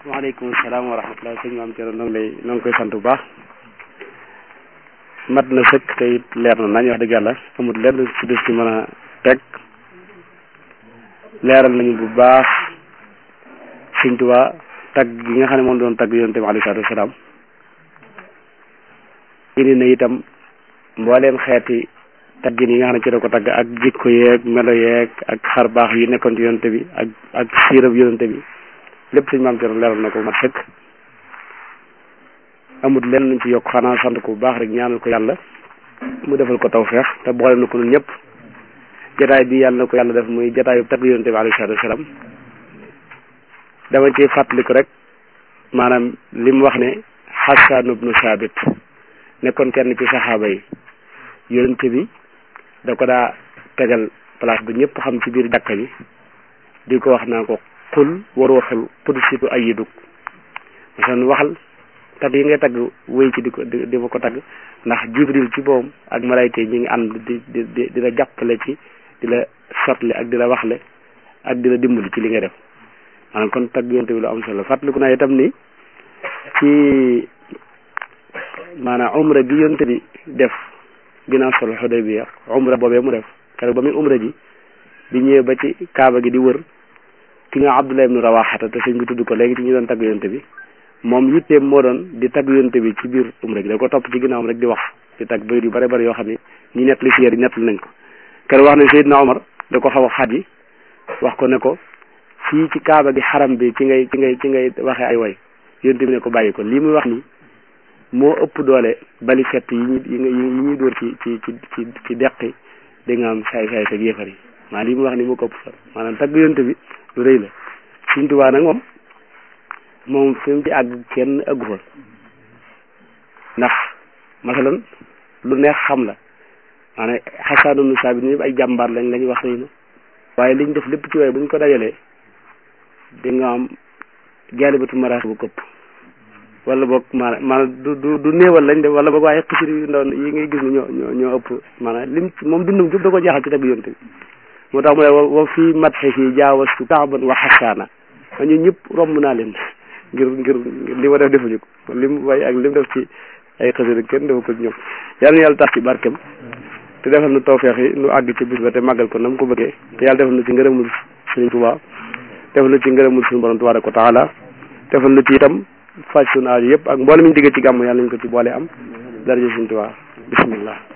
waaleykum salaam wa rahmatulah sëñ Maam Thierno noo ngi koy sant bu baax mat na sëkk te it leer na nañ wax dëgg yàlla amul lenn ci des ci mën a teg leeral nañu bu baax Sëñ Tuubaa tagg gi nga xam ne moom doon tagg Yonent bi alayhi salaatu wa salaam indi na itam mbooleem xeeti taggin yi nga xam ne ci la ko tagg ak jikko yeeg melo yeeg ak xar baax yi nekkoon ci Yonent bi ak siirab Yonent bi lépp sëñ Maam Thierno leeral na ko mat sëkk amul lenn luñ ci yokk xanaa sant ko bu baax rek ñaanal ko yàlla mu defal ko tawfeex te boole na ko ñun ñëpp jataay bi yàlla na ko yàlla def muy jataayu tagg Yonent bi alayhi salaatu wa salaam dama ci fàttaliku rek maanaam li mu wax ne Hassan ibnu Saabit nekkoon kenn ci saxaaba yi Yonent bi da ko daa tegal place bu ñëpp xam ci biir jàkka ji di ko wax naa ko xul war waxul qudsitu ayyiduk masalan waxal tagg yi ngay tagg wéy ci di ma ko tagg ndax Jibril ci boom ak malayka yi ñu ngi ànd di la jàppale ci di la sotle ak di la waxle ak di la dimbali ci li ngay def maanaam kon tagg Yonent bi lu am solo fàttaliku naa itam ni ci maanaam umra gi Yonent bi def ginnaaw solo Xudaybiya umra boobee mu def keroog ba muy umra ji di ñëwee ba ci kaaba gi di wër ki nga Abdullah ibnu Rawaxata te sëñ bi tudd ko léegi ci ñu doon tagg Yonent bi moom yitteem moo doon di tagg Yonent bi ci biir umra gi da ko topp ci ginnaawam rek di wax di tagg bayit yu bare bari yoo xam ne ñi nett li siyeer yi nett nañ ko keroog wax ne Seydina Omar da ko xaw a xat yi wax ko ne ko fii ci kaaba gi xaram bi ci ngay waxee ay way Yonent bi ne ko bàyyi ko lii muy wax ni moo ëpp doole bali fett yi ñuy dóor ci deqi di nga am saay sa yéefar yi maanaam lii muy wax ni moo ko ëpp solo maanaam tagg Yonent bi lu rëy la Sëñ Tuubaa nag moom fi mu ci àgg kenn àggu fa ndax masalan lu neex xam la maanaam Hassan ibnu Saabit ñëpp ay jàmbaar lañ wax rëy na waaye liñ def lépp ci way buñ ko dajalee di nga am jaalibatu maraaxib bu këpp wala boog maanaam du néewal lañ def wala boog waaye xisir yu ndaw yi ngay gis ni ñoo ëpp maanaam lim moom dundam gépp da ko jeexal ci tagg Yonent bi moo tax mu ne wa fii matxi fii jaawastu kaaban wa xasaana ma ñu ñëpp romb naa leen ngir li ma def defuñu ko lim way ak lim def ci ay xasida kenn defu ko ñoom yàlla na yàlla tax ci barkem te defal nu tawfeex yi nu àgg ci bis ba te màggal ko na mu ko bëggee te yàlla defal nu ci ngërëmul Sëriñ Tuubaa defal nu ci ngërëmul suñu borom tabaaraka wa taala defal nu ci itam faj suñu aajo yëpp ak mboolem ñu digg ci gàmm yàlla nañ ko ci boole am daraja Sëriñ Tuubaa bismillah